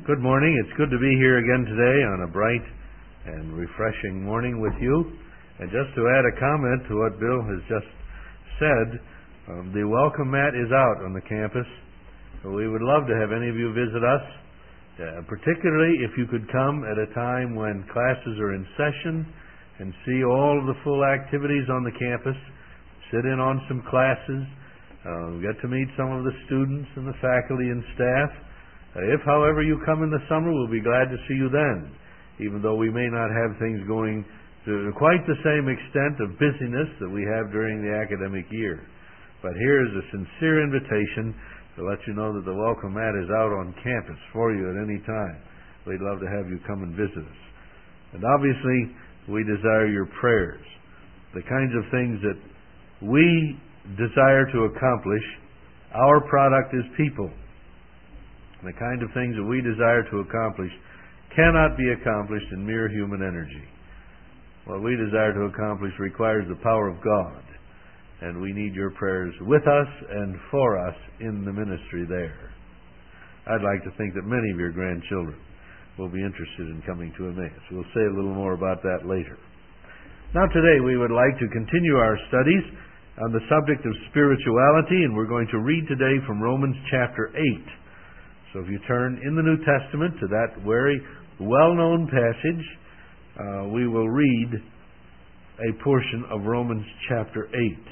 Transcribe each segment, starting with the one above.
Good morning. It's good to be here again today on a bright and refreshing morning with you. And just to add a comment to what Bill has just said, the welcome mat is out on the campus. So we would love to have any of you visit us, particularly if you could come at a time when classes are in session and see all of the full activities on the campus, sit in on some classes, get to meet some of the students and the faculty and staff. If, however, you come in the summer, we'll be glad to see you then, even though we may not have things going to quite the same extent of busyness that we have during the academic year. But here is a sincere invitation to let you know that the welcome mat is out on campus for you at any time. We'd love to have you come and visit us. And obviously, we desire your prayers. The kinds of things that we desire to accomplish, our product is people. The kind of things that we desire to accomplish cannot be accomplished in mere human energy. What we desire to accomplish requires the power of God, and we need your prayers with us and for us in the ministry there. I'd like to think that many of your grandchildren will be interested in coming to Emmaus. We'll say a little more about that later. Now today we would like to continue our studies on the subject of spirituality, and we're going to read today from Romans chapter 8. So if you turn in the New Testament to that very well-known passage, we will read a portion of Romans chapter 8.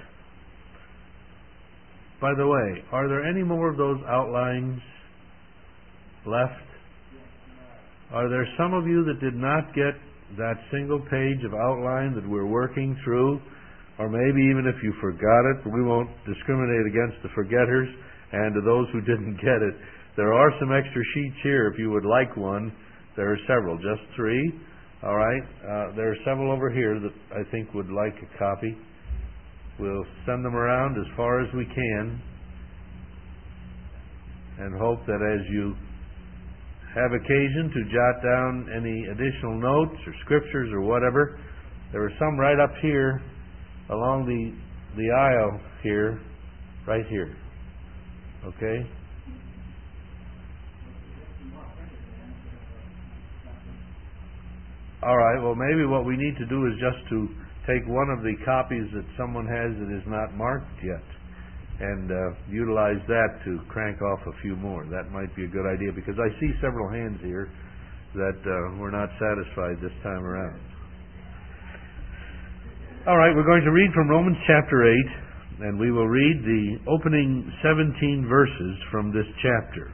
By the way, are there any more of those outlines left? Are there some of you that did not get that single page of outline that we're working through? Or maybe even if you forgot it, we won't discriminate against the forgetters, and to those who didn't get it, there are some extra sheets here if you would like one. There are several, just 3. All right. There are several over here that I think would like a copy. We'll send them around as far as we can and hope that as you have occasion to jot down any additional notes or scriptures or whatever, there are some right up here along the aisle here, right here. Okay? All right, well, maybe what we need to do is just to take one of the copies that someone has that is not marked yet and utilize that to crank off a few more. That might be a good idea, because I see several hands here that were not satisfied this time around. All right, we're going to read from Romans chapter 8, and we will read the opening 17 verses from this chapter.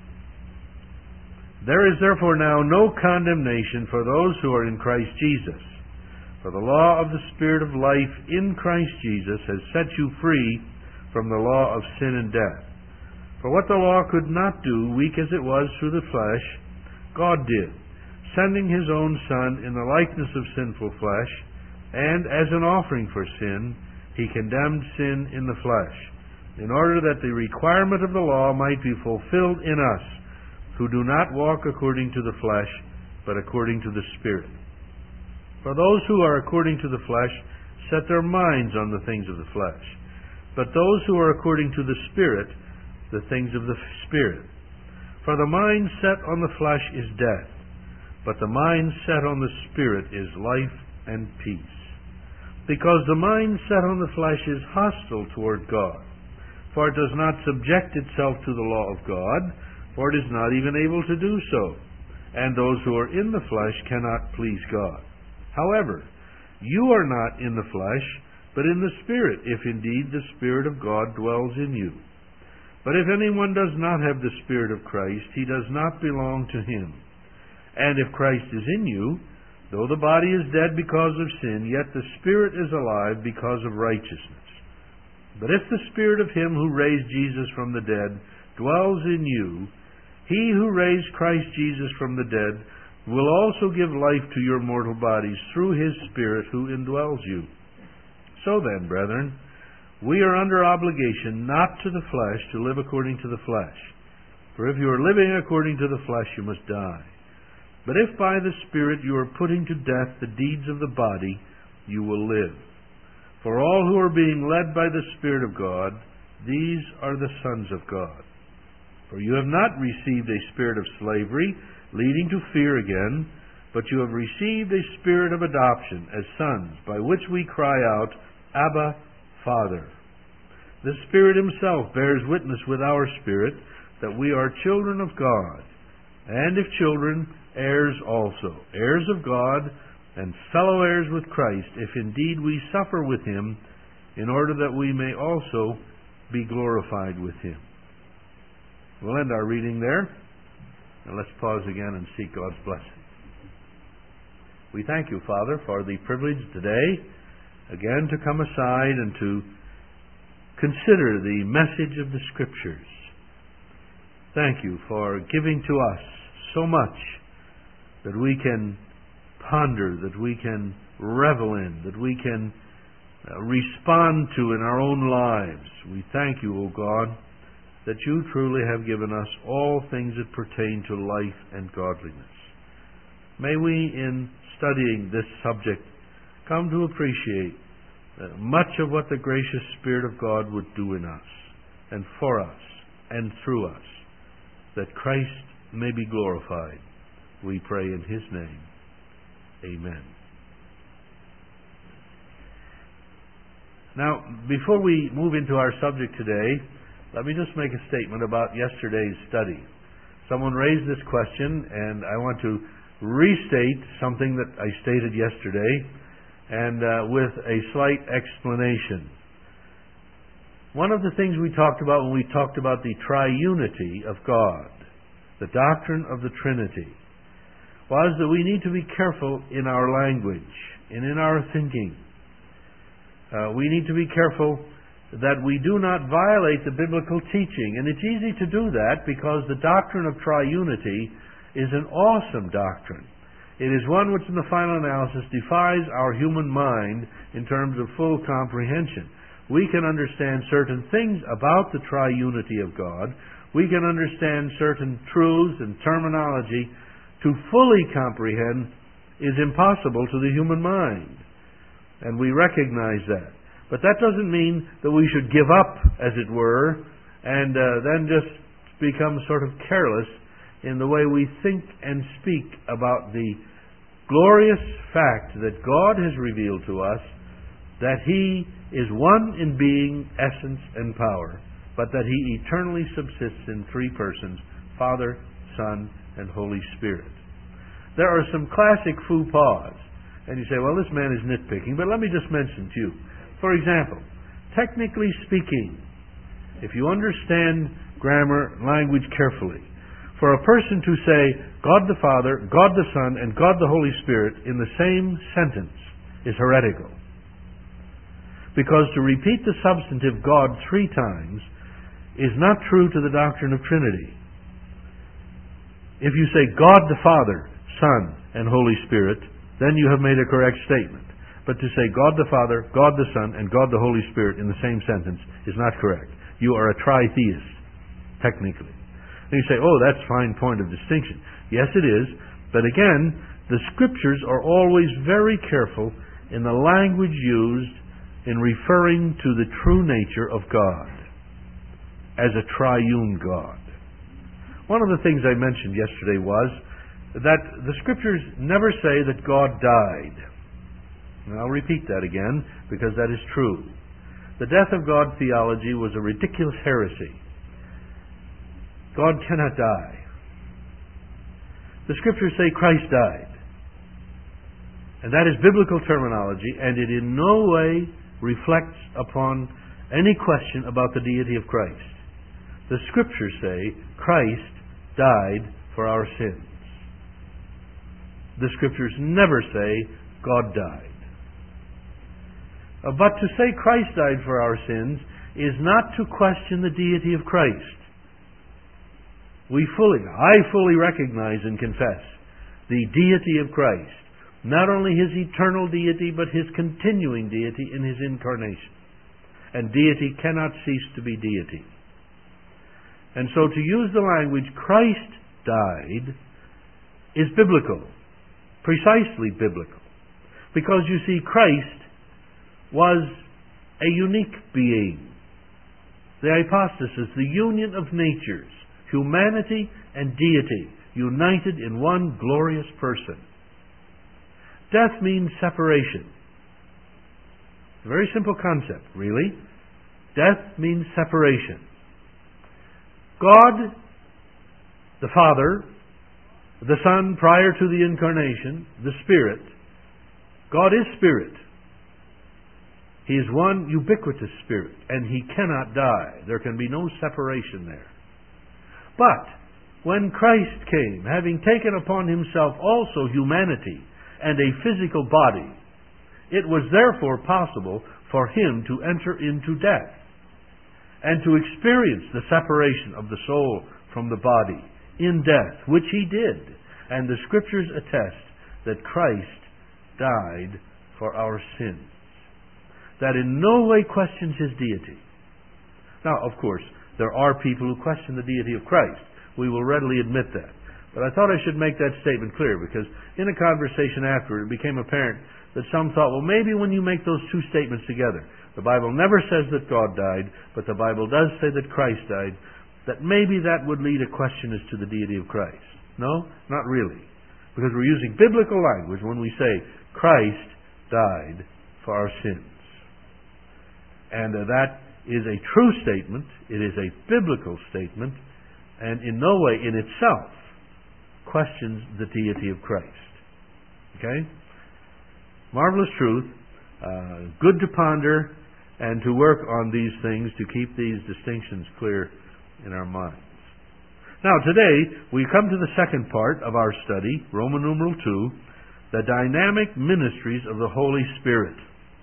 There is therefore now no condemnation for those who are in Christ Jesus. For the law of the Spirit of life in Christ Jesus has set you free from the law of sin and death. For what the law could not do, weak as it was through the flesh, God did, sending His own Son in the likeness of sinful flesh, and as an offering for sin, He condemned sin in the flesh, in order that the requirement of the law might be fulfilled in us, who do not walk according to the flesh, but according to the Spirit. For those who are according to the flesh set their minds on the things of the flesh, but those who are according to the Spirit, the things of the Spirit. For the mind set on the flesh is death, but the mind set on the Spirit is life and peace. Because the mind set on the flesh is hostile toward God, for it does not subject itself to the law of God, for it is not even able to do so, and those who are in the flesh cannot please God. However, you are not in the flesh, but in the Spirit, if indeed the Spirit of God dwells in you. But if anyone does not have the Spirit of Christ, he does not belong to Him. And if Christ is in you, though the body is dead because of sin, yet the Spirit is alive because of righteousness. But if the Spirit of Him who raised Jesus from the dead dwells in you, He who raised Christ Jesus from the dead will also give life to your mortal bodies through His Spirit who indwells you. So then, brethren, we are under obligation not to the flesh to live according to the flesh. For if you are living according to the flesh, you must die. But if by the Spirit you are putting to death the deeds of the body, you will live. For all who are being led by the Spirit of God, these are the sons of God. For you have not received a spirit of slavery, leading to fear again, but you have received a spirit of adoption as sons, by which we cry out, Abba, Father. The Spirit Himself bears witness with our spirit that we are children of God, and if children, heirs also, heirs of God, and fellow heirs with Christ, if indeed we suffer with Him, in order that we may also be glorified with Him. We'll end our reading there, and let's pause again and seek God's blessing. We thank you, Father, for the privilege today, again, to come aside and to consider the message of the Scriptures. Thank you for giving to us so much that we can ponder, that we can revel in, that we can respond to in our own lives. We thank you, O God, that you truly have given us all things that pertain to life and godliness. May we, in studying this subject, come to appreciate much of what the gracious Spirit of God would do in us, and for us, and through us, that Christ may be glorified. We pray in His name. Amen. Now, before we move into our subject today, let me just make a statement about yesterday's study. Someone raised this question, and I want to restate something that I stated yesterday, and with a slight explanation. One of the things we talked about when we talked about the triunity of God, the doctrine of the Trinity, was that we need to be careful in our language and in our thinking. We need to be careful that we do not violate the biblical teaching. And it's easy to do that because the doctrine of triunity is an awesome doctrine. It is one which in the final analysis defies our human mind in terms of full comprehension. We can understand certain things about the triunity of God. We can understand certain truths and terminology. To fully comprehend is impossible to the human mind. And we recognize that. But that doesn't mean that we should give up, as it were, and then just become sort of careless in the way we think and speak about the glorious fact that God has revealed to us that He is one in being, essence, and power, but that He eternally subsists in three persons, Father, Son, and Holy Spirit. There are some classic faux pas, and you say, well, this man is nitpicking, but let me just mention to you. For example, technically speaking, if you understand grammar, language carefully, for a person to say God the Father, God the Son, and God the Holy Spirit in the same sentence is heretical. Because to repeat the substantive God 3 times is not true to the doctrine of Trinity. If you say God the Father, Son, and Holy Spirit, then you have made a correct statement. But to say God the Father, God the Son, and God the Holy Spirit in the same sentence is not correct. You are a tritheist, technically. And you say, oh, that's a fine point of distinction. Yes, it is. But again, the Scriptures are always very careful in the language used in referring to the true nature of God as a triune God. One of the things I mentioned yesterday was that the Scriptures never say that God died. And I'll repeat that again, because that is true. The death of God theology was a ridiculous heresy. God cannot die. The Scriptures say Christ died. And that is biblical terminology, and it in no way reflects upon any question about the deity of Christ. The Scriptures say Christ died for our sins. The Scriptures never say God died. But to say Christ died for our sins is not to question the deity of Christ. I fully recognize and confess the deity of Christ. Not only His eternal deity, but His continuing deity in His incarnation. And deity cannot cease to be deity. And so to use the language Christ died is biblical. Precisely biblical. Because you see, Christ was a unique being. The hypostasis, the union of natures, Humanity and deity united in one glorious person. Death means separation. A very simple concept, really. Death means separation. God, the Father, the Son prior to the Incarnation, the Spirit. God is Spirit. He is one ubiquitous Spirit, and He cannot die. There can be no separation there. But when Christ came, having taken upon Himself also humanity and a physical body, it was therefore possible for Him to enter into death and to experience the separation of the soul from the body in death, which He did. And the Scriptures attest that Christ died for our sins. That in no way questions His deity. Now, of course, there are people who question the deity of Christ. We will readily admit that. But I thought I should make that statement clear, because in a conversation afterward, it became apparent that some thought, well, maybe when you make those two statements together, the Bible never says that God died, but the Bible does say that Christ died, that maybe that would lead a question as to the deity of Christ. No, not really. Because we're using biblical language when we say Christ died for our sins. And that is a true statement. It is a biblical statement, and in no way in itself questions the deity of Christ. Okay? Marvelous truth. Good to ponder and to work on these things to keep these distinctions clear in our minds. Now, today we come to the second part of our study, Roman numeral 2, the dynamic ministries of the Holy Spirit.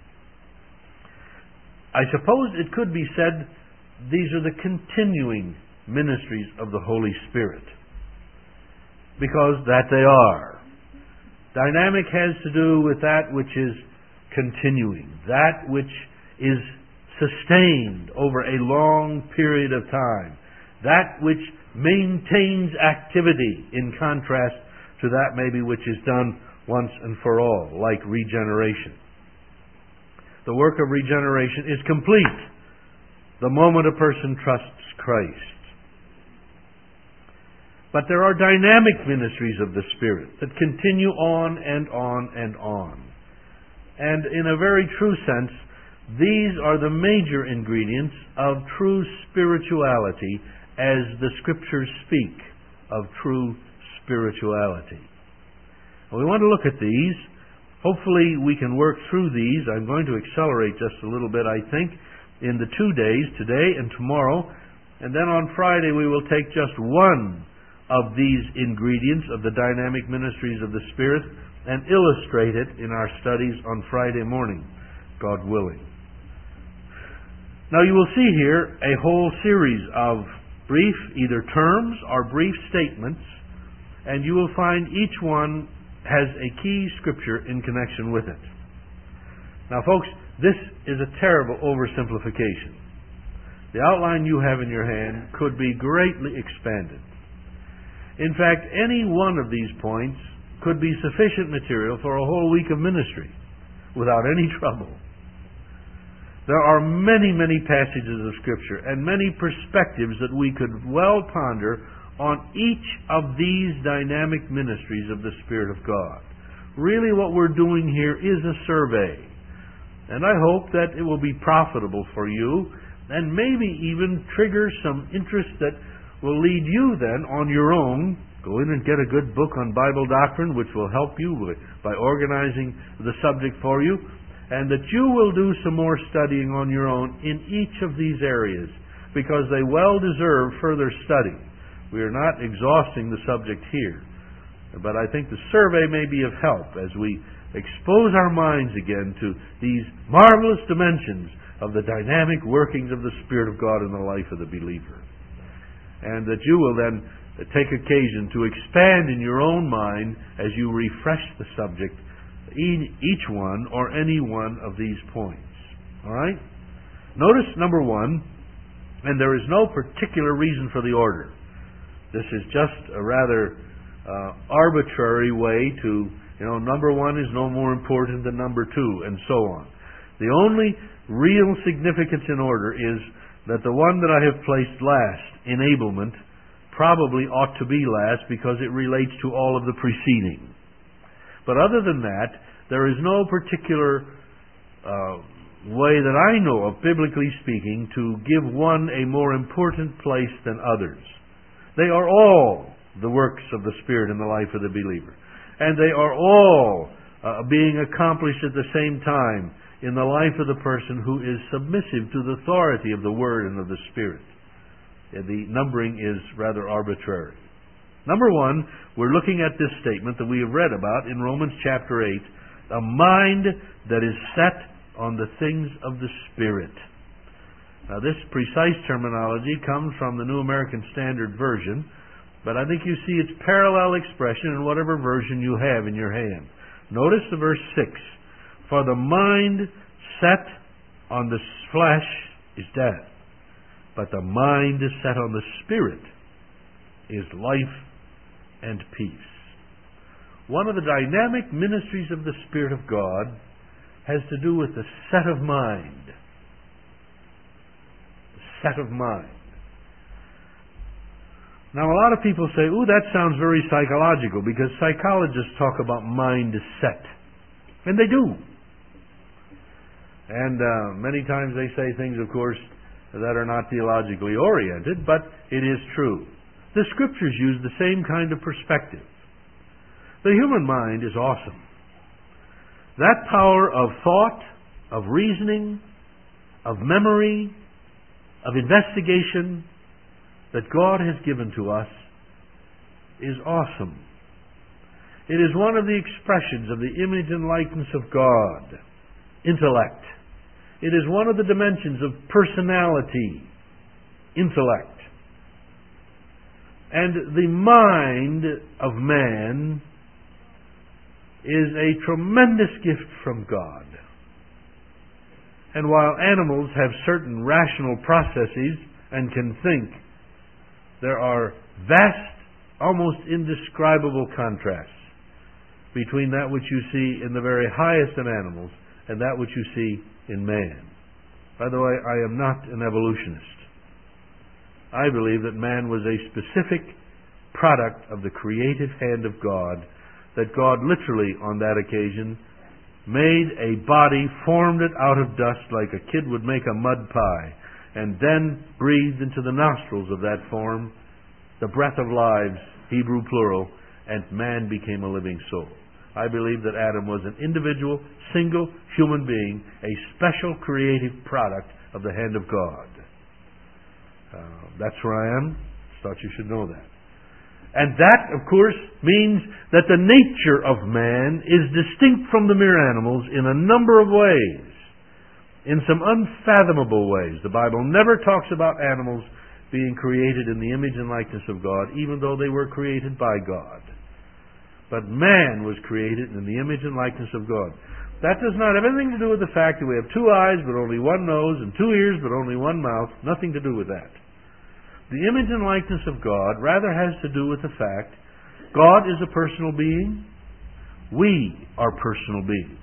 I suppose it could be said these are the continuing ministries of the Holy Spirit, because that they are. Dynamic has to do with that which is continuing, that which is sustained over a long period of time, that which maintains activity in contrast to that maybe which is done once and for all, like regeneration. The work of regeneration is complete the moment a person trusts Christ. But there are dynamic ministries of the Spirit that continue on and on and on. And in a very true sense, these are the major ingredients of true spirituality, as the Scriptures speak of true spirituality. And we want to look at these. Hopefully we can work through these. I'm going to accelerate just a little bit, I think, in the 2 days, today and tomorrow. And then on Friday we will take just one of these ingredients of the dynamic ministries of the Spirit and illustrate it in our studies on Friday morning, God willing. Now you will see here a whole series of brief, either terms or brief statements, and you will find each one has a key scripture in connection with it. Now, folks, this is a terrible oversimplification. The outline you have in your hand could be greatly expanded. In fact, any one of these points could be sufficient material for a whole week of ministry without any trouble. There are many, many passages of Scripture and many perspectives that we could well ponder on each of these dynamic ministries of the Spirit of God. Really what we're doing here is a survey. And I hope that it will be profitable for you and maybe even trigger some interest that will lead you then on your own. Go in and get a good book on Bible doctrine, which will help you by organizing the subject for you, and that you will do some more studying on your own in each of these areas, because they well deserve further study. We are not exhausting the subject here, but I think the survey may be of help as we expose our minds again to these marvelous dimensions of the dynamic workings of the Spirit of God in the life of the believer. And that you will then take occasion to expand in your own mind as you refresh the subject, each one or any one of these points. All right? Notice number 1, and there is no particular reason for the order. This is just a rather arbitrary way to, number 1 is no more important than number 2, and so on. The only real significance in order is that the one that I have placed last, enablement, probably ought to be last because it relates to all of the preceding. But other than that, there is no particular way that I know of, biblically speaking, to give one a more important place than others. They are all the works of the Spirit in the life of the believer. And they are all being accomplished at the same time in the life of the person who is submissive to the authority of the Word and of the Spirit. The numbering is rather arbitrary. Number one, we're looking at this statement that we have read about in Romans chapter 8, a mind that is set on the things of the Spirit. Now, this precise terminology comes from the New American Standard Version, but I think you see its parallel expression in whatever version you have in your hand. Notice the verse 6. For the mind set on the flesh is death, but the mind set on the Spirit is life and peace. One of the dynamic ministries of the Spirit of God has to do with the set of mind. The set of mind. Now, a lot of people say, ooh, that sounds very psychological, because psychologists talk about mind set. And they do. And many times they say things, of course, that are not theologically oriented, but it is true. The Scriptures use the same kind of perspective. The human mind is awesome. That power of thought, of reasoning, of memory, of investigation that God has given to us is awesome. It is one of the expressions of the image and likeness of God, intellect. It is one of the dimensions of personality, intellect. And the mind of man is a tremendous gift from God. And while animals have certain rational processes and can think, there are vast, almost indescribable contrasts between that which you see in the very highest of animals and that which you see in man. By the way, I am not an evolutionist. I believe that man was a specific product of the creative hand of God, that God literally, on that occasion, made a body, formed it out of dust like a kid would make a mud pie, and then breathed into the nostrils of that form the breath of lives, Hebrew plural, and man became a living soul. I believe that Adam was an individual, single human being, a special creative product of the hand of God. That's where I am. Thought you should know that. And that, of course, means that the nature of man is distinct from the mere animals in a number of ways, in some unfathomable ways. The Bible never talks about animals being created in the image and likeness of God, even though they were created by God. But man was created in the image and likeness of God. That does not have anything to do with the fact that we have 2 eyes but only 1 nose and 2 ears but only 1 mouth. Nothing to do with that. The image and likeness of God rather has to do with the fact God is a personal being. We are personal beings.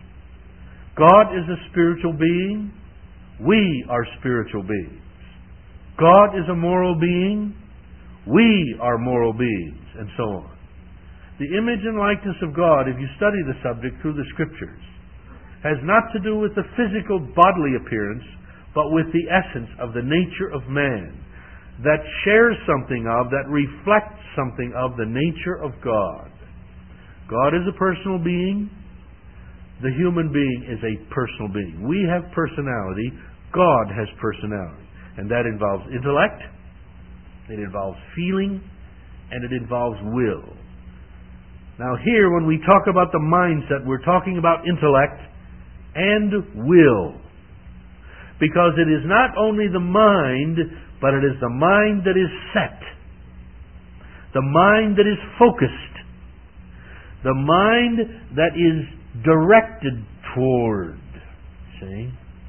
God is a spiritual being. We are spiritual beings. God is a moral being. We are moral beings, and so on. The image and likeness of God, if you study the subject through the Scriptures, has not to do with the physical bodily appearance, but with the essence of the nature of man, that shares something of, that reflects something of the nature of God. God is a personal being. The human being is a personal being. We have personality. God has personality. And that involves intellect, it involves feeling, and it involves will. Now here, when we talk about the mindset, we're talking about intellect and will. Because it is not only the mind, but it is the mind that is set. The mind that is focused. The mind that is directed toward. See?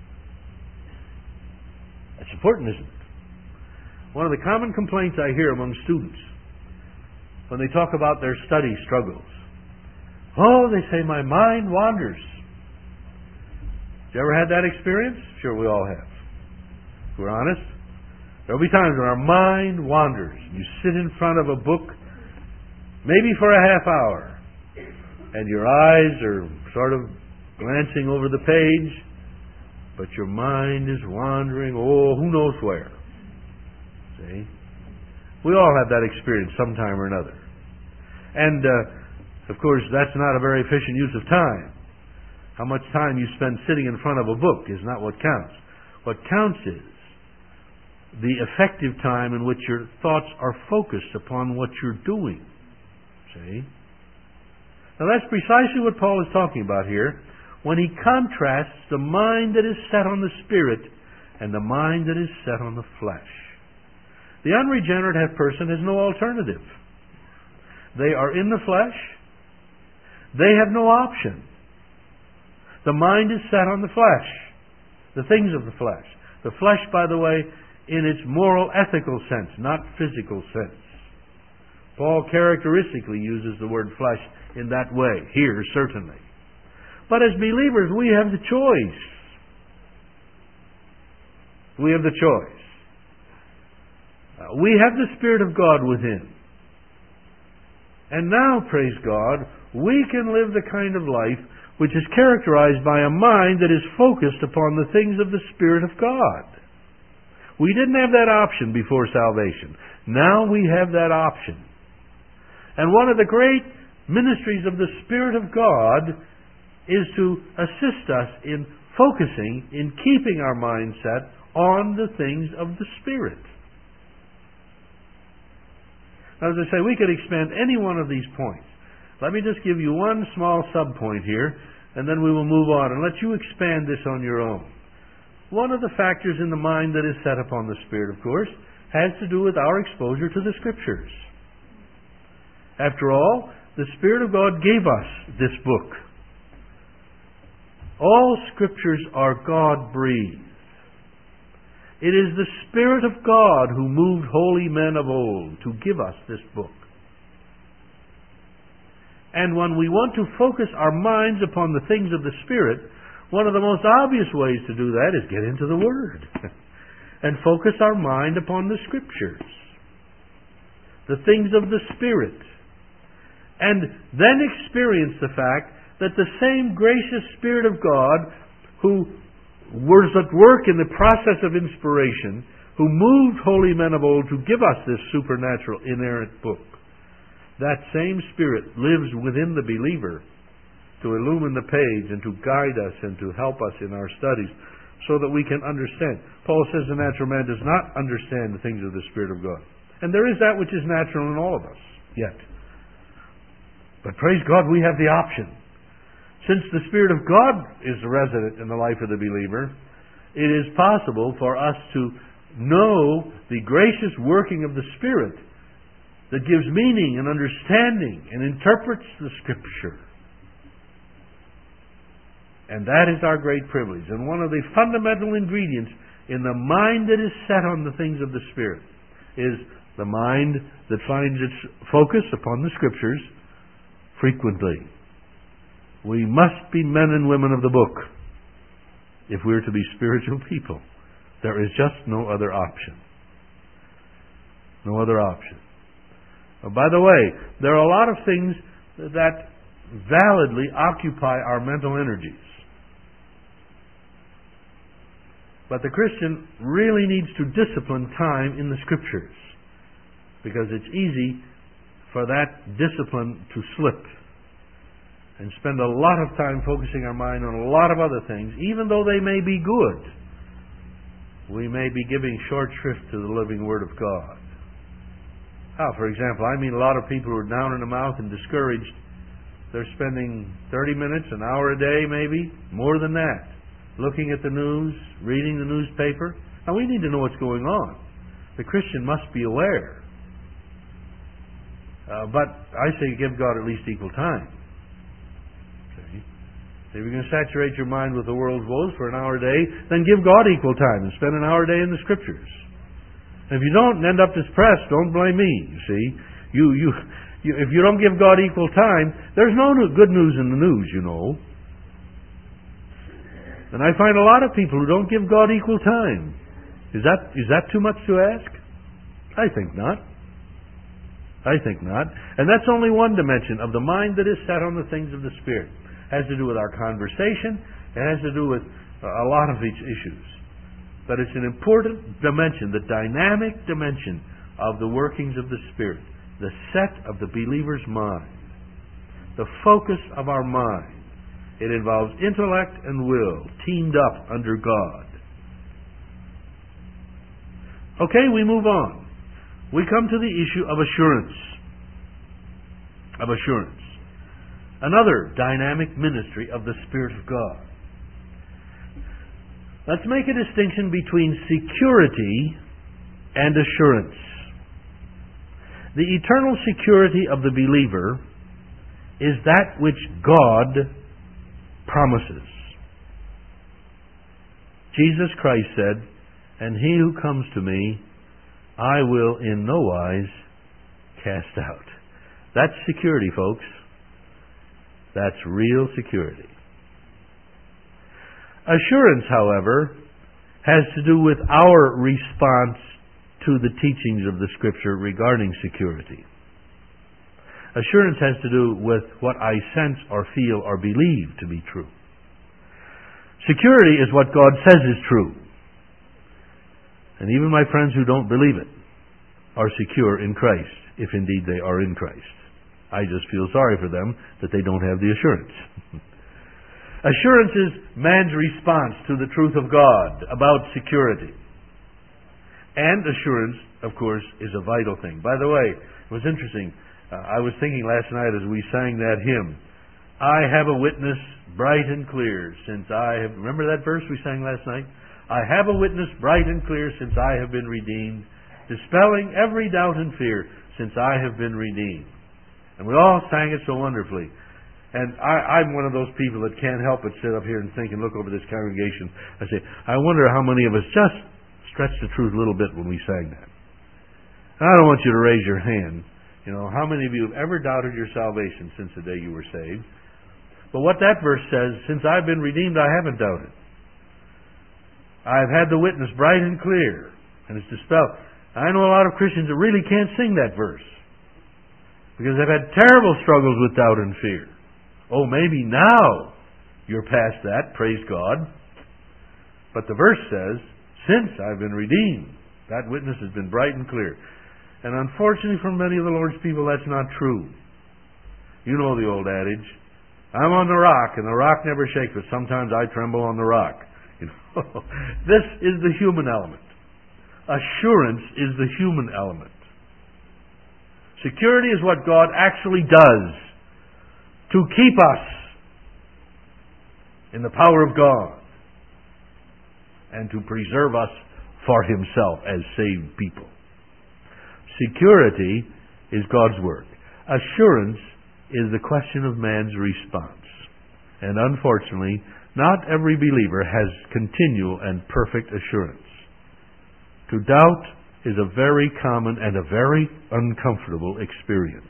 That's important, isn't it? One of the common complaints I hear among students when they talk about their study struggles. Oh, they say, my mind wanders. Have you ever had that experience? Sure, we all have. If we're honest. There'll be times when our mind wanders. You sit in front of a book, maybe for a half hour, and your eyes are sort of glancing over the page, but your mind is wandering, who knows where. See? We all have that experience sometime or another. And, of course, that's not a very efficient use of time. How much time you spend sitting in front of a book is not what counts. What counts is the effective time in which your thoughts are focused upon what you're doing. See? Now that's precisely what Paul is talking about here when he contrasts the mind that is set on the Spirit and the mind that is set on the flesh. The unregenerate person has no alternative. They are in the flesh. They have no option. The mind is set on the flesh, the things of the flesh. The flesh, by the way, in its moral, ethical sense, not physical sense. Paul characteristically uses the word flesh in that way, here certainly. But as believers, we have the choice. We have the choice. We have the Spirit of God within. And now, praise God, we can live the kind of life which is characterized by a mind that is focused upon the things of the Spirit of God. We didn't have that option before salvation. Now we have that option. And one of the great ministries of the Spirit of God is to assist us in focusing, in keeping our mindset on the things of the Spirit. Now, as I say, we could expand any one of these points. Let me just give you one small sub-point here, and then we will move on and let you expand this on your own. One of the factors in the mind that is set upon the Spirit, of course, has to do with our exposure to the Scriptures. After all, the Spirit of God gave us this book. All Scriptures are God-breathed. It is the Spirit of God who moved holy men of old to give us this book. And when we want to focus our minds upon the things of the Spirit, one of the most obvious ways to do that is get into the Word and focus our mind upon the Scriptures, the things of the Spirit, and then experience the fact that the same gracious Spirit of God who was at work in the process of inspiration, who moved holy men of old to give us this supernatural, inerrant book, that same Spirit lives within the believer to illumine the page and to guide us and to help us in our studies so that we can understand. Paul says the natural man does not understand the things of the Spirit of God. And there is that which is natural in all of us, yet. But praise God, we have the option. Since the Spirit of God is resident in the life of the believer, it is possible for us to know the gracious working of the Spirit that gives meaning and understanding and interprets the Scripture. And that is our great privilege. And one of the fundamental ingredients in the mind that is set on the things of the Spirit is the mind that finds its focus upon the Scriptures frequently. We must be men and women of the book if we're to be spiritual people. There is just no other option. No other option. By the way, there are a lot of things that validly occupy our mental energies. But the Christian really needs to discipline time in the Scriptures, because it's easy for that discipline to slip and spend a lot of time focusing our mind on a lot of other things, even though they may be good. We may be giving short shrift to the living Word of God. For example, I meet a lot of people who are down in the mouth and discouraged. They're spending 30 minutes, an hour a day maybe, more than that, looking at the news, reading the newspaper. Now, we need to know what's going on. The Christian must be aware. But I say give God at least equal time. Okay? If you're going to saturate your mind with the world's woes for an hour a day, then give God equal time and spend an hour a day in the Scriptures. And if you don't end up depressed, don't blame me, you see. If you don't give God equal time, there's no good news in the news, you know. And I find a lot of people who don't give God equal time Is that too much to ask? I think not. I think not. And that's only one dimension of the mind that is set on the things of the Spirit. It has to do with our conversation. It has to do with a lot of these issues. But it's an important dimension, the dynamic dimension of the workings of the Spirit, the set of the believer's mind, the focus of our mind. It involves intellect and will teamed up under God. Okay, we move on. We come to the issue of assurance. Of assurance. Another dynamic ministry of the Spirit of God. Let's make a distinction between security and assurance. The eternal security of the believer is that which God promises. Jesus Christ said, "And he who comes to me, I will in no wise cast out." That's security, folks. That's real security. Assurance, however, has to do with our response to the teachings of the Scripture regarding security. Assurance has to do with what I sense or feel or believe to be true. Security is what God says is true. And even my friends who don't believe it are secure in Christ, if indeed they are in Christ. I just feel sorry for them that they don't have the assurance. Assurance is man's response to the truth of God about security. And assurance, of course, is a vital thing. By the way, it was interesting. I was thinking last night as we sang that hymn, "I have a witness bright and clear since I have..." Remember that verse we sang last night? "I have a witness bright and clear since I have been redeemed, dispelling every doubt and fear since I have been redeemed." And we all sang it so wonderfully. And I'm one of those people that can't help but sit up here and think and look over this congregation. I say, I wonder how many of us just stretched the truth a little bit when we sang that. And I don't want you to raise your hand. You know, how many of you have ever doubted your salvation since the day you were saved? But what that verse says, since I've been redeemed, I haven't doubted. I've had the witness bright and clear, and it's dispelled. I know a lot of Christians that really can't sing that verse because they've had terrible struggles with doubt and fear. Oh, maybe now you're past that, praise God. But the verse says, since I've been redeemed, that witness has been bright and clear. And unfortunately for many of the Lord's people, that's not true. You know the old adage, I'm on the rock, and the rock never shakes, but sometimes I tremble on the rock. You know, this is the human element. Assurance is the human element. Security is what God actually does to keep us in the power of God and to preserve us for Himself as saved people. Security is God's work. Assurance is the question of man's response. And unfortunately, not every believer has continual and perfect assurance. To doubt is a very common and a very uncomfortable experience.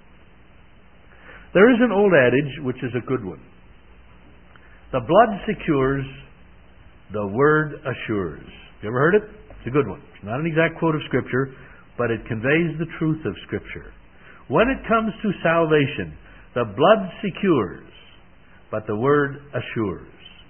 There is an old adage which is a good one. The blood secures, the word assures. You ever heard it? It's a good one. It's not an exact quote of Scripture, but it conveys the truth of Scripture. When it comes to salvation, the blood secures, but the word assures.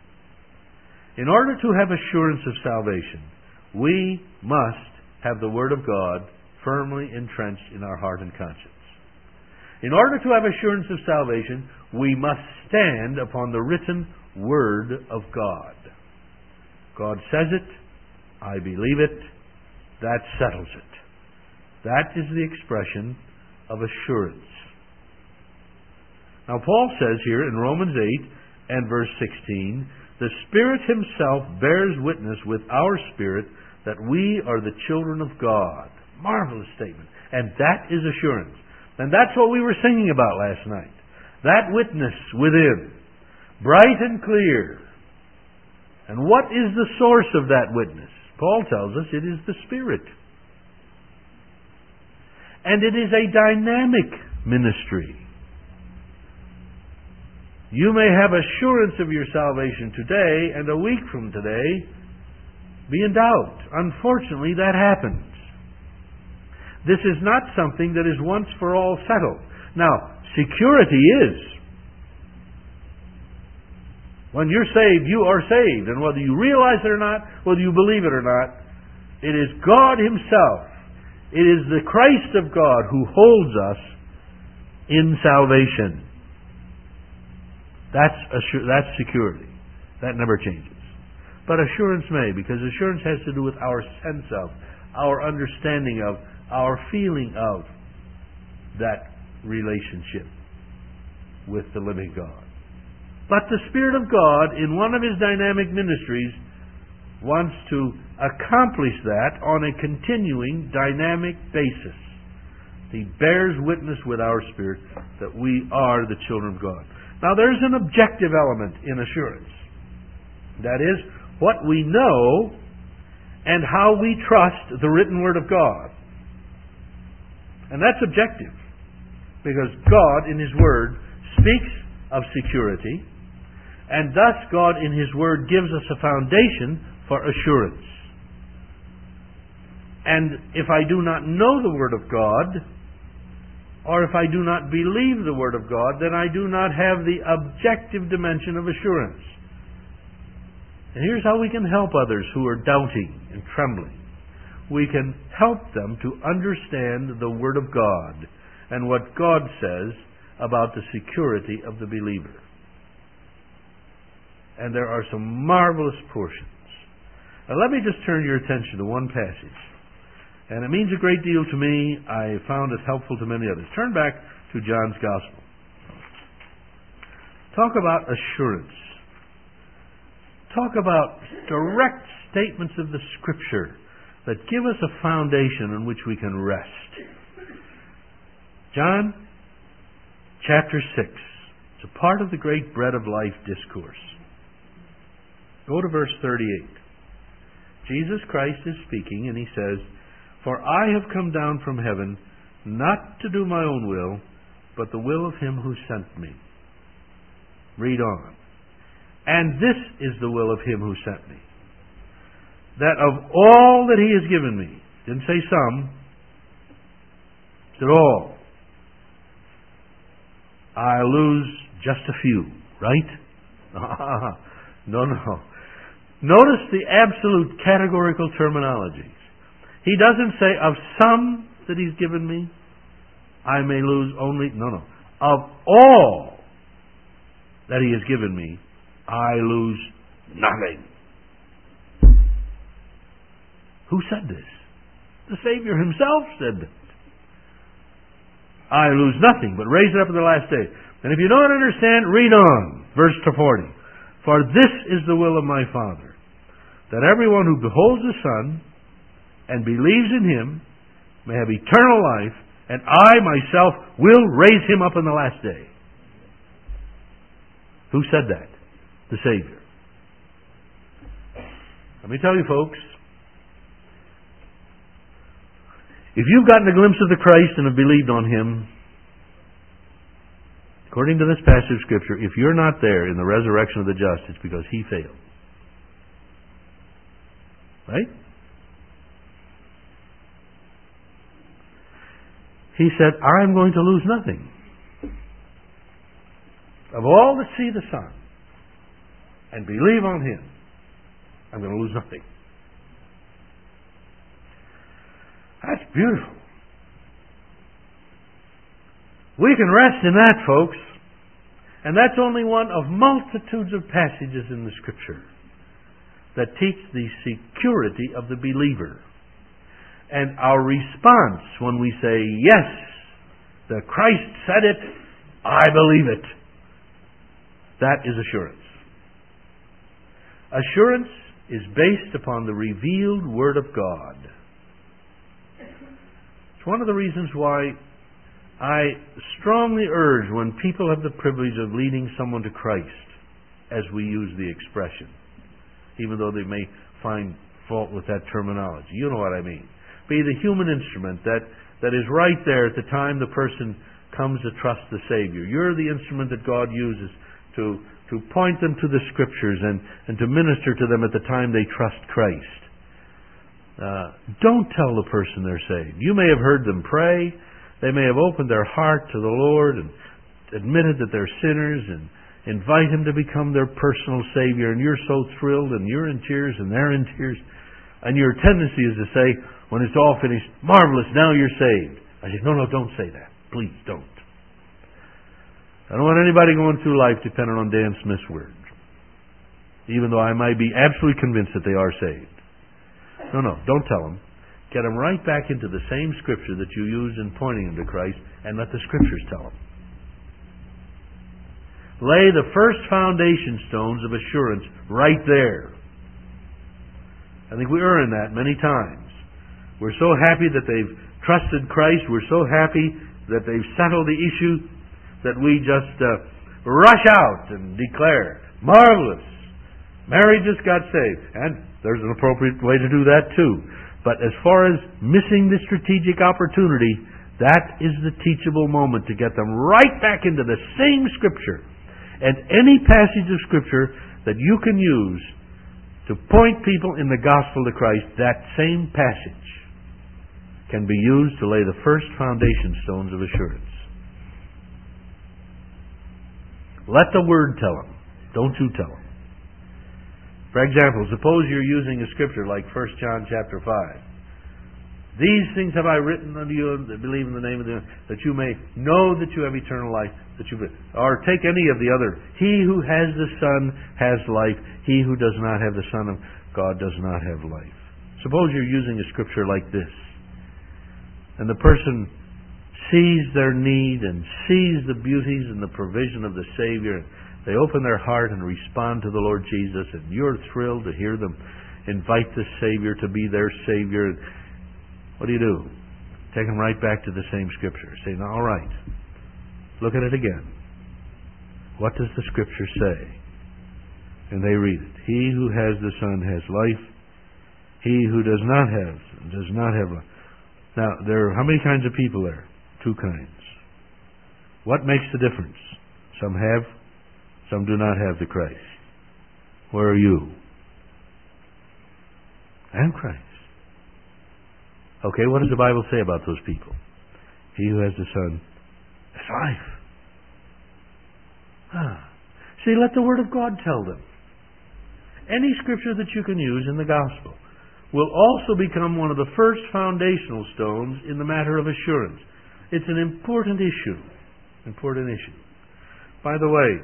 In order to have assurance of salvation, we must have the Word of God firmly entrenched in our heart and conscience. In order to have assurance of salvation, we must stand upon the written Word of God. God says it, I believe it, that settles it. That is the expression of assurance. Now Paul says here in Romans 8 and verse 16, the Spirit Himself bears witness with our spirit that we are the children of God. Marvelous statement. And that is assurance. And that's what we were singing about last night. That witness within, bright and clear. And what is the source of that witness? Paul tells us it is the Spirit. And it is a dynamic ministry. You may have assurance of your salvation today, and a week from today, be in doubt. Unfortunately, that happens. This is not something that is once for all settled. Now, security is. When you're saved, you are saved. And whether you realize it or not, whether you believe it or not, it is God Himself. It is the Christ of God who holds us in salvation. That's security. That never changes. But assurance may, because assurance has to do with our sense of, our understanding of, our feeling of that relationship with the living God. But the Spirit of God, in one of His dynamic ministries, wants to accomplish that on a continuing, dynamic basis. He bears witness with our spirit that we are the children of God. Now, there's an objective element in assurance. That is, what we know and how we trust the written Word of God. And that's objective, because God in His Word speaks of security, and thus God in His Word gives us a foundation for assurance. And if I do not know the Word of God, or if I do not believe the Word of God, then I do not have the objective dimension of assurance. And here's how we can help others who are doubting and trembling. We can help them to understand the Word of God and what God says about the security of the believer. And there are some marvelous portions. Now let me just turn your attention to one passage. And it means a great deal to me. I found it helpful to many others. Turn back to John's Gospel. Talk about assurance. Talk about direct statements of the Scripture that give us a foundation on which we can rest. John chapter 6. It's a part of the great Bread of Life discourse. Go to verse 38. Jesus Christ is speaking, and He says, "For I have come down from heaven, not to do my own will, but the will of Him who sent me." Read on. "And this is the will of Him who sent me, that of all that He has given me," didn't say some, said all, "I lose just a few," right? No. Notice the absolute categorical terminologies. He doesn't say, "Of some that He's given me, I may lose only..." No. "Of all that He has given me, I lose nothing." Who said this? The Savior Himself said that. "I lose nothing, but raise it up in the last day." And if you don't understand, read on. Verse 40. "For this is the will of my Father, that everyone who beholds the Son and believes in Him may have eternal life, and I myself will raise him up in the last day." Who said that? The Savior. Let me tell you, folks, if you've gotten a glimpse of the Christ and have believed on Him, according to this passage of Scripture, if you're not there in the resurrection of the just, it's because He failed. Right? He said, "I'm going to lose nothing. Of all that see the Son and believe on Him, I'm going to lose nothing." That's beautiful. We can rest in that, folks. And that's only one of multitudes of passages in the Scripture that teach the security of the believer. And our response when we say, "Yes, the Christ said it, I believe it," that is assurance. Assurance is based upon the revealed Word of God. It's one of the reasons why I strongly urge, when people have the privilege of leading someone to Christ, as we use the expression, even though they may find fault with that terminology. You know what I mean. Be the human instrument that is right there at the time the person comes to trust the Savior. You're the instrument that God uses to point them to the Scriptures and to minister to them at the time they trust Christ. Don't tell the person they're saved. You may have heard them pray. They may have opened their heart to the Lord and admitted that they're sinners and invite Him to become their personal Savior, and you're so thrilled, and you're in tears, and they're in tears. And your tendency is to say, when it's all finished, marvelous, now you're saved. I say, no, don't say that. Please don't. I don't want anybody going through life dependent on Dan Smith's words, even though I might be absolutely convinced that they are saved. No, don't tell them. Get them right back into the same Scripture that you used in pointing them to Christ, and let the Scriptures tell them. Lay the first foundation stones of assurance right there. I think we earn that many times. We're so happy that they've trusted Christ. We're so happy that they've settled the issue that we just rush out and declare, marvelous, Mary just got saved. And there's an appropriate way to do that too. But as far as missing the strategic opportunity, that is the teachable moment to get them right back into the same Scripture. And any passage of Scripture that you can use to point people in the gospel to Christ, that same passage can be used to lay the first foundation stones of assurance. Let the Word tell them. Don't you tell them. For example, suppose you're using a Scripture like 1 John chapter 5. These things have I written unto you that believe in the name of the, that you may know that you have eternal life. Or take any of the other. He who has the Son has life. He who does not have the Son of God does not have life. Suppose you're using a Scripture like this, and the person sees their need and sees the beauties and the provision of the Savior. They open their heart and respond to the Lord Jesus, and you're thrilled to hear them invite the Savior to be their Savior. What do? Take them right back to the same Scripture. Say, now, all right, look at it again. What does the Scripture say? And they read it. He who has the Son has life. He who does not have life. Now, there are how many kinds of people there? 2 kinds. What makes the difference? Some have, some do not have the Christ. Where are you? I am Christ. Okay, what does the Bible say about those people? He who has the Son has life. See, let the Word of God tell them. Any Scripture that you can use in the Gospel will also become one of the first foundational stones in the matter of assurance. It's an important issue. Important issue. By the way,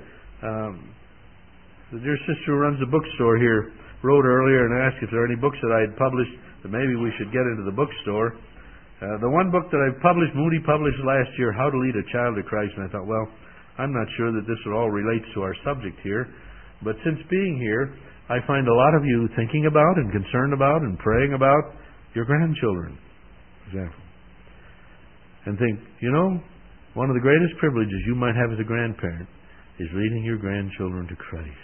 the dear sister who runs the bookstore here wrote earlier and asked if there are any books that I had published that maybe we should get into the bookstore. The one book that I published, Moody published last year, How to Lead a Child to Christ, and I thought, well, I'm not sure that this at all relates to our subject here, but since being here, I find a lot of you thinking about and concerned about and praying about your grandchildren, for example. And think, one of the greatest privileges you might have as a grandparent is leading your grandchildren to Christ.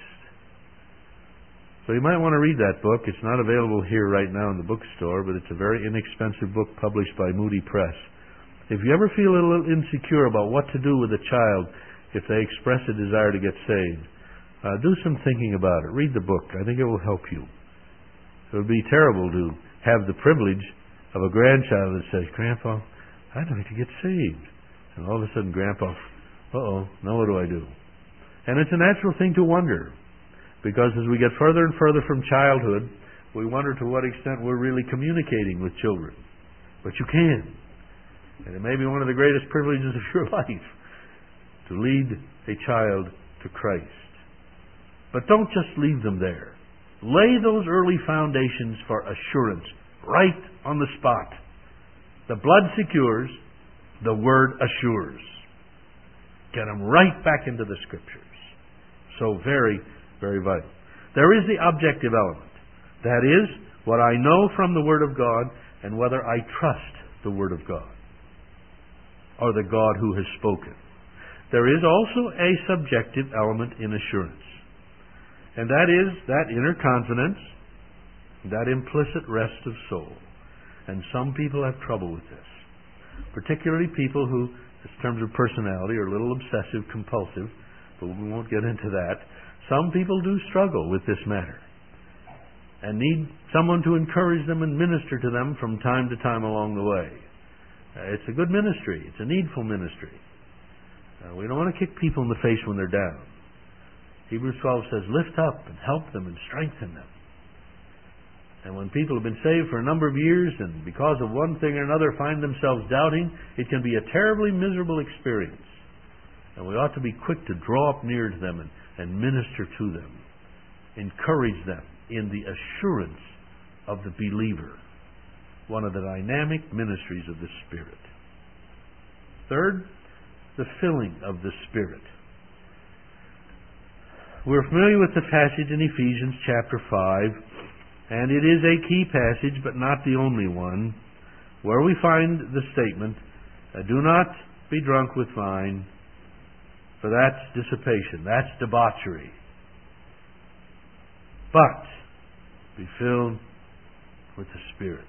So you might want to read that book. It's not available here right now in the bookstore, but it's a very inexpensive book published by Moody Press. If you ever feel a little insecure about what to do with a child if they express a desire to get saved, do some thinking about it. Read the book. I think it will help you. It would be terrible to have the privilege of a grandchild that says, Grandpa, I'd like to get saved. And all of a sudden, Grandpa, now what do I do? And it's a natural thing to wonder. Because as we get further and further from childhood, we wonder to what extent we're really communicating with children. But you can. And it may be one of the greatest privileges of your life to lead a child to Christ. But don't just leave them there. Lay those early foundations for assurance right on the spot. The blood secures, the Word assures. Get them right back into the Scriptures. So very, very vital. There is the objective element. That is, what I know from the Word of God and whether I trust the Word of God or the God who has spoken. There is also a subjective element in assurance. And that is that inner confidence, that implicit rest of soul. And some people have trouble with this. Particularly people who, in terms of personality, are a little obsessive, compulsive, but we won't get into that. Some people do struggle with this matter. and need someone to encourage them and minister to them from time to time along the way. It's a good ministry. It's a needful ministry. We don't want to kick people in the face when they're down. Hebrews 12 says, lift up and help them and strengthen them. And when people have been saved for a number of years and because of one thing or another find themselves doubting, it can be a terribly miserable experience. And we ought to be quick to draw up near to them and minister to them. Encourage them in the assurance of the believer. One of the dynamic ministries of the Spirit. Third, the filling of the Spirit. We're familiar with the passage in Ephesians chapter 5, and it is a key passage, but not the only one, where we find the statement, do not be drunk with wine, for that's dissipation, that's debauchery. But be filled with the Spirit.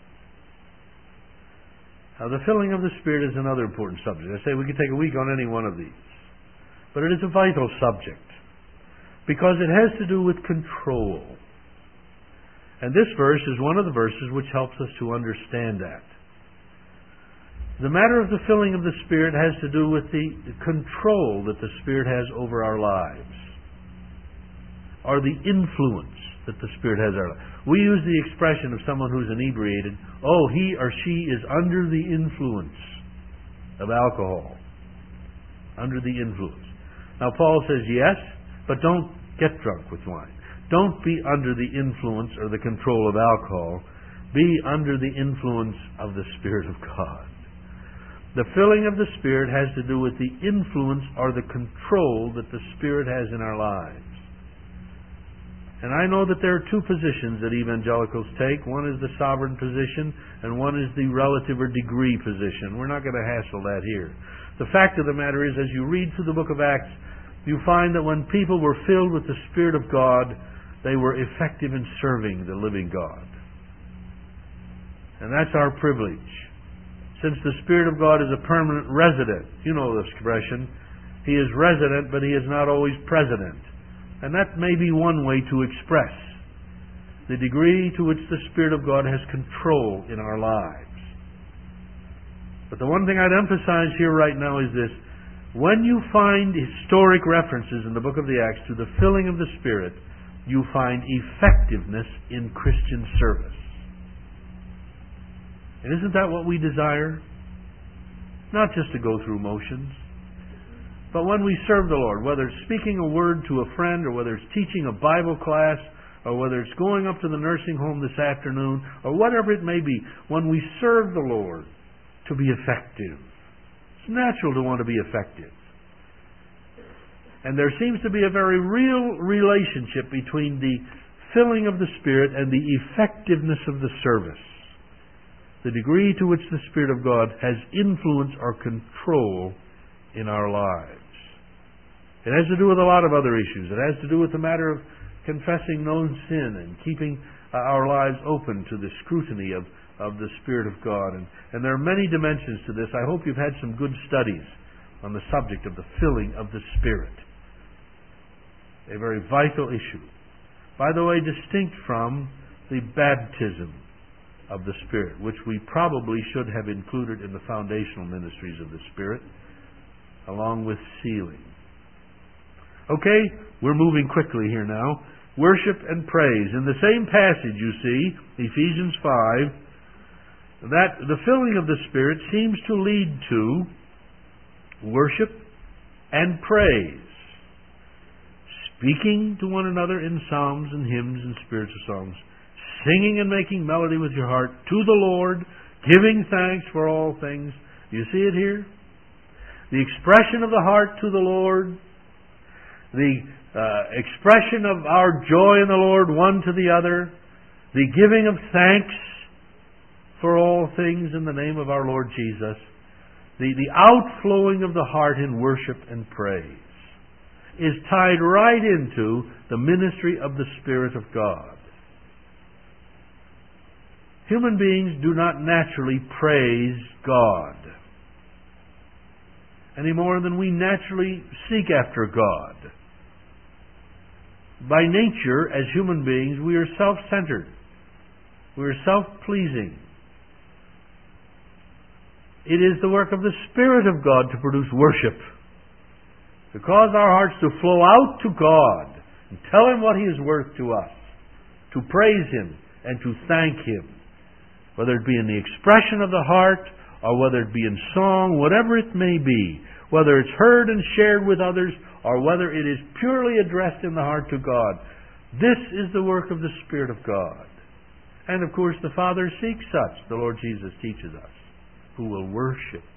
Now, the filling of the Spirit is another important subject. I say we could take a week on any one of these. But it is a vital subject because it has to do with control. And this verse is one of the verses which helps us to understand that. The matter of the filling of the Spirit has to do with the control that the Spirit has over our lives, or the influence that the Spirit has over our lives. We use the expression of someone who's inebriated, oh, he or she is under the influence of alcohol. Under the influence. Now, Paul says, yes, but don't get drunk with wine. Don't be under the influence or the control of alcohol. Be under the influence of the Spirit of God. The filling of the Spirit has to do with the influence or the control that the Spirit has in our lives. And I know that there are two positions that evangelicals take. One is the sovereign position, and one is the relative or degree position. We're not going to hassle that here. The fact of the matter is, as you read through the book of Acts, you find that when people were filled with the Spirit of God, they were effective in serving the living God. And that's our privilege. Since the Spirit of God is a permanent resident, you know the expression, He is resident, but He is not always president. And that may be one way to express the degree to which the Spirit of God has control in our lives. But the one thing I'd emphasize here right now is this. When you find historic references in the book of the Acts to the filling of the Spirit, you find effectiveness in Christian service. And isn't that what we desire? Not just to go through motions, but when we serve the Lord, whether it's speaking a word to a friend, or whether it's teaching a Bible class, or whether it's going up to the nursing home this afternoon, or whatever it may be, when we serve the Lord, to be effective. It's natural to want to be effective. And there seems to be a very real relationship between the filling of the Spirit and the effectiveness of the service. The degree to which the Spirit of God has influence or control in our lives. It has to do with a lot of other issues. It has to do with the matter of confessing known sin and keeping our lives open to the scrutiny of the Spirit of God. And there are many dimensions to this. I hope you've had some good studies on the subject of the filling of the Spirit. A very vital issue. By the way, distinct from the baptism of the Spirit, which we probably should have included in the foundational ministries of the Spirit, along with sealing. Okay, we're moving quickly here now. Worship and praise. In the same passage, you see, Ephesians 5, that the filling of the Spirit seems to lead to worship and praise. Speaking to one another in psalms and hymns and spiritual songs. Singing and making melody with your heart to the Lord, giving thanks for all things. Do you see it here? The expression of the heart to the Lord, the expression of our joy in the Lord one to the other, the giving of thanks for all things in the name of our Lord Jesus, the outflowing of the heart in worship and praise is tied right into the ministry of the Spirit of God. Human beings do not naturally praise God any more than we naturally seek after God. by nature, as human beings, we are self-centered. We are self-pleasing. It is the work of the Spirit of God to produce worship, to cause our hearts to flow out to God and tell Him what He is worth to us, to praise Him and to thank Him, whether it be in the expression of the heart or whether it be in song, whatever it may be, whether it's heard and shared with others or whether it is purely addressed in the heart to God. This is the work of the Spirit of God. And of course the Father seeks such, the Lord Jesus teaches us, who will worship